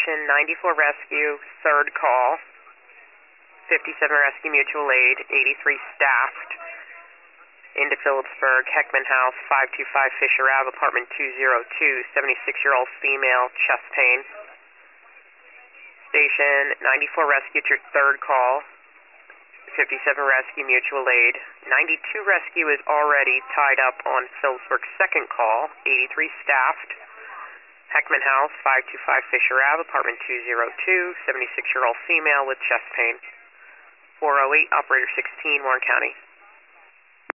Station 94 Rescue, third call. 57 Rescue Mutual Aid, 83 staffed. Into Phillipsburg, Heckman House, 525 Fisher Ave, apartment 202, 76-year-old female, chest pain. Station 94 Rescue, it's your third call. 57 Rescue Mutual Aid. 92 Rescue is already tied up on Phillipsburg's second call, 83 staffed. Heckman House, 525 Fisher Ave, apartment 202, 76-year-old female with chest pain. 408, operator 16, Warren County.